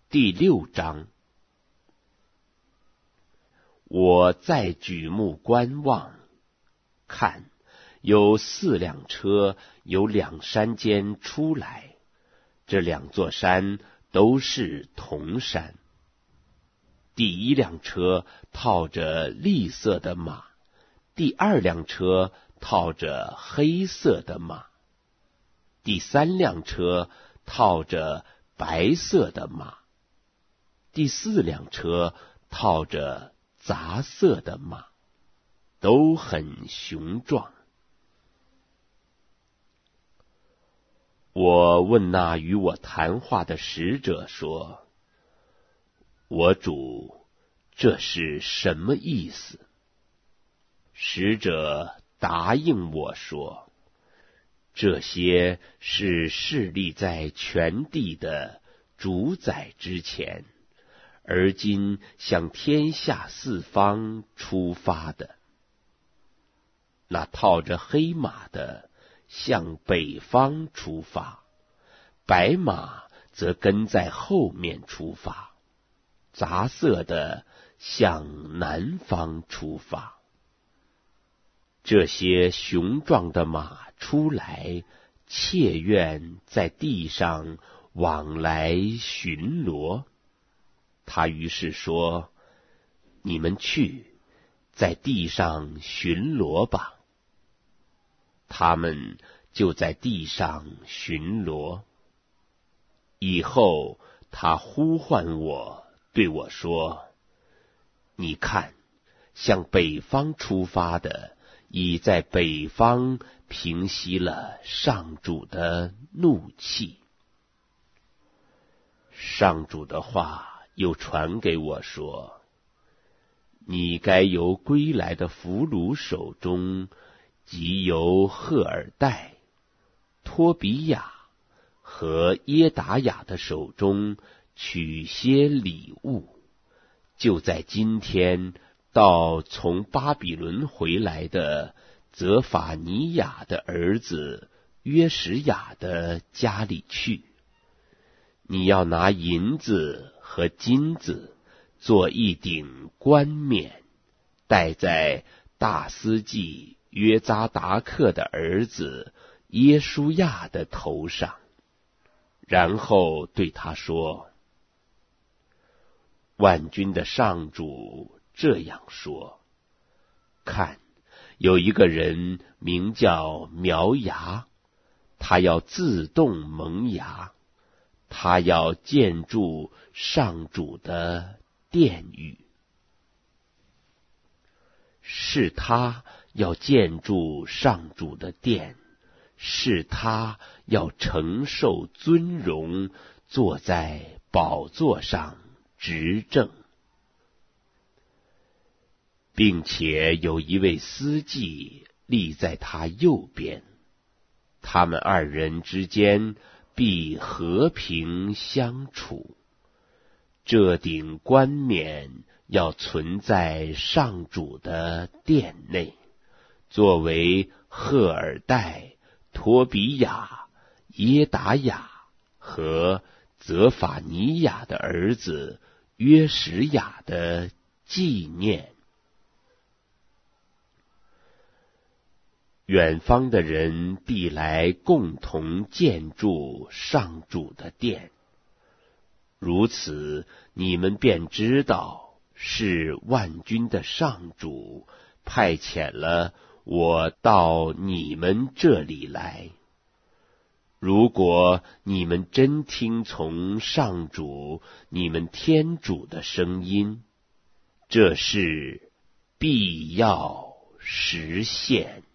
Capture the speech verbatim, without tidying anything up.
第六章。我再举目观望，看，有四辆车由两山间出来，这两座山都是铜山。第一辆车套着栗色的马，第二辆车套着黑色的马，第三辆车套着白色的马，第四辆车套着杂色的马，都很雄壮。我问那与我谈话的使者说：我主，这是什么意思？使者答应我说：这些是侍立在全地的主宰之前，而今向天下四方出发的。那套着黑马的向北方出发，白马则跟在后面出发，杂色的向南方出发。这些雄壮的马出来，切愿在地上往来巡逻。他于是说：你们去，在地上巡逻吧。他们就在地上巡逻。以后他呼唤我，对我说：你看，向北方出发的已在北方平息了上主的怒气。上主的话又传给我说：你该由归来的俘虏手中，即由赫尔戴、托比亚和耶达雅的手中取些礼物，就在今天到从巴比伦回来的泽法尼亚的儿子约什雅的家里去。你要拿银子和金子做一顶冠冕，戴在大司祭约扎达克的儿子耶书亚的头上，然后对他说：万军的上主这样说：看，有一个人名叫苗芽，他要自动萌芽，他要建筑上主的殿宇。是他要建筑上主的殿，是他要承受尊荣，坐在宝座上执政，并且有一位司祭立在他右边，他们二人之间必和平相处。这顶冠冕要存在上主的殿内，作为赫尔戴、托比亚、耶达雅和泽法尼亚的儿子约什雅的纪念。远方的人必来共同建筑上主的殿，如此你们便知道是万军的上主派遣了我到你们这里来。如果你们真听从上主你们天主的声音，这事必要实现。